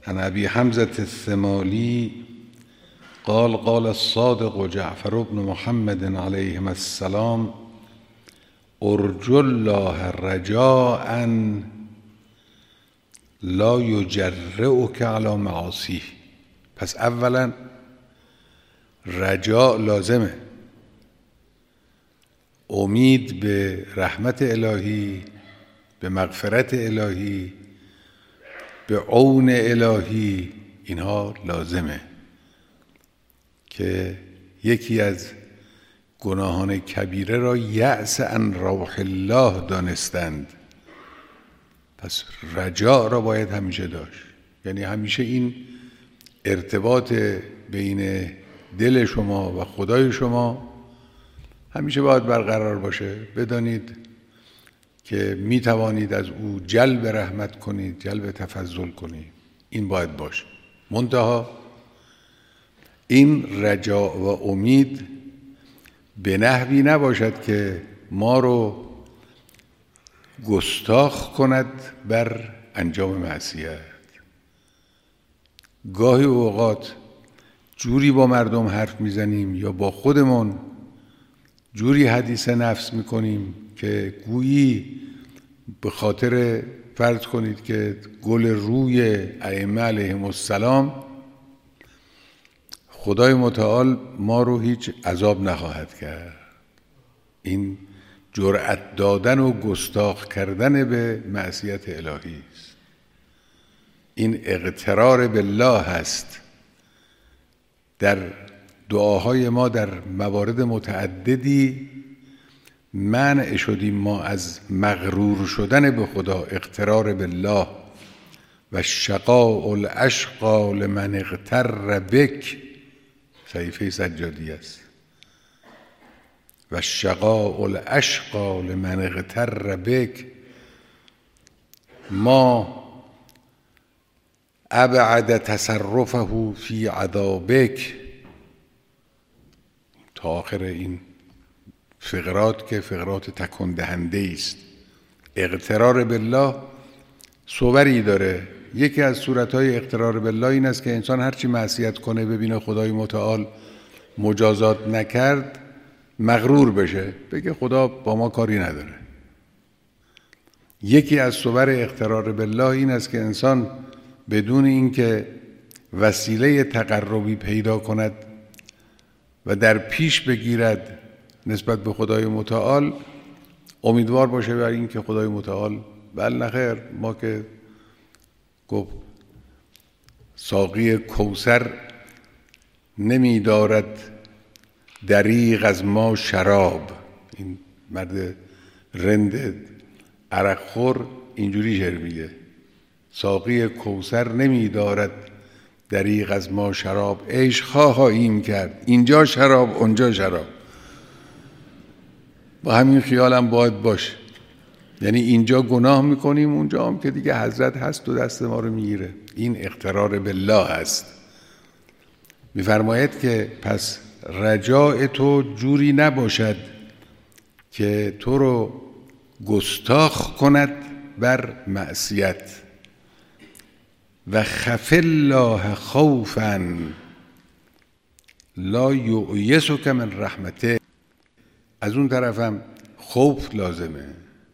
عن ابی حمزة الثمالی قال قال الصادق جعفر بن محمد علیهم السلام ارجو الله رجاء لا یجرئک علی معاصیه. پس اولا رجاء لازمه، امید به رحمت الهی، به مغفرت الهی، به عون الهی، اینها لازمه که یکی از گناهان کبیره را یأس عن روح الله دانستند. پس رجاء را باید همیشه داشت، یعنی همیشه این ارتباط بین دل شما و خدای شما همیشه باید برقرار باشه. بدانید که می توانید از او جلب رحمت کنید، جلب تفضل کنید، این باید باشه. منتها این رجاء و امید به نحوی نباشد که ما رو گستاخ کند بر انجام معصیت. گاهی اوقات جوری با مردم حرف میزنیم یا با خودمون جوری حدیث نفس میکنیم که گویی به خاطر فرض کنید که گل روی ائمه علیهم السلام خدای متعال ما رو هیچ عذاب نخواهد کرد. این جرأت دادن و گستاخ کردن به معصیت الهی است. این اغترار بالله هست. در دعاهای ما در موارد متعددی منع شدیم ما از مغرور شدن به خدا، اغترار بالله. و شقاء الاشقا لمن اغتر بک، صحیفه سجادی است. و شقاء الاشقا لمن اغتر بک، ما ابعد تصرفه فی عذابک، تا آخر این فقرات که فقرات تکان دهنده است. اغترار بالله صوری داره. یکی از صورتهای اغترار بالله این است که انسان هرچی معصیت کنه ببینه خدای متعال مجازات نکرد مغرور بشه، بگه خدا با ما کاری نداره. یکی از صور اغترار بالله این است که انسان بدون اینکه وسیله تقربی پیدا کند و در پیش بگیرد نسبت به خدای متعال، امیدوار باشه بر این که خدای متعال بل نخیر، ما که گفت ساقی کوثر نمی دارد دریغ از ما شراب. این مرد رند عرق خور اینجوری شعر میگه، ساقی کوثر نمی دارد دریغ از ما شراب، عشق خواهیم کرد اینجا شراب اونجا شراب. با همین خیال هم باید باشه، یعنی اینجا گناه میکنیم اونجا هم که دیگه حضرت هست و دست ما رو میگیره. این اغترار بالله هست. میفرماید که پس رجاء تو جوری نباشد که تو رو گستاخ کند بر معصیت. و خف الله خوفا لا یؤیسک من رحمته. از اون طرفم خوف لازمه.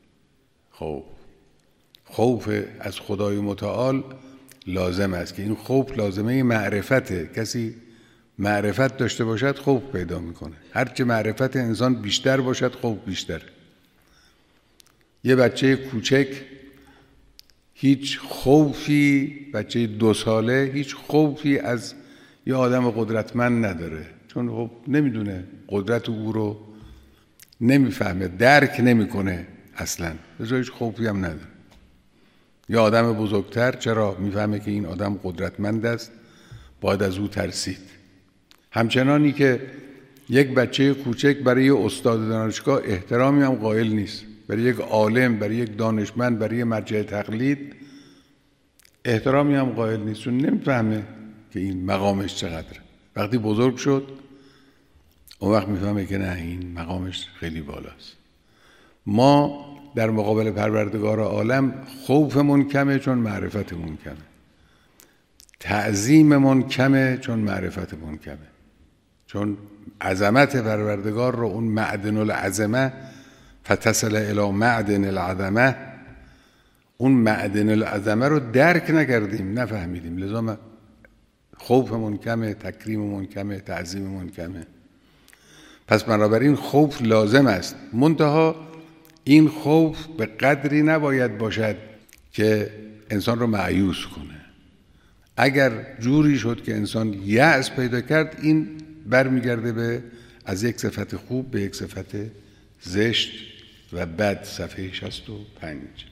خوف از خدای متعال لازم است که این خوف لازمه معرفته. کسی معرفت داشته باشد خوف پیدا میکنه. هرچه معرفت انسان بیشتر باشد خوف بیشتر. یه بچه کوچک هیچ خوفی، بچه 2 ساله هیچ خوفی از یه آدم قدرتمند نداره، چون خب نمیدونه قدرت او رو، نمیفهمه، درک نمیکنه اصلا، بذار هیچ خوفی هم نداره. یا آدم بزرگتر چرا میفهمه که این آدم قدرتمند است، باید از او ترسید. همچنانی که یک بچه کوچک برای استاد دانشگاه احترامی هم قائل نیست، برای یک عالم، برای یک دانشمند، برای یک مرجع تقلید احترامی هم قائل نیست، چون نمیفهمه که این مقامش چقدره. وقتی بزرگ شد اون وقت میفهمه که نه، این مقامش خیلی بالاست. ما در مقابل پروردگار عالم خوفمون کمه چون معرفتمون کمه. تعظیممون کمه چون معرفتمون کمه، چون عظمت پروردگار رو، اون معدن العظمه، فتصل الی معدن العظمه، اون معدن العظمه رو درک نکردیم، نفهمیدیم، لذا خوفمون کمه، تکریممون کمه، تعظیممون کمه. پس بنابراین خوف لازم است، منتها این خوف به قدری نباید باشد که انسان رو مایوس کنه. اگر جوری شد که انسان یأس پیدا کرد، این برمیگرده به از یک صفت خوب به یک صفت زشت و بد. صفحه 65.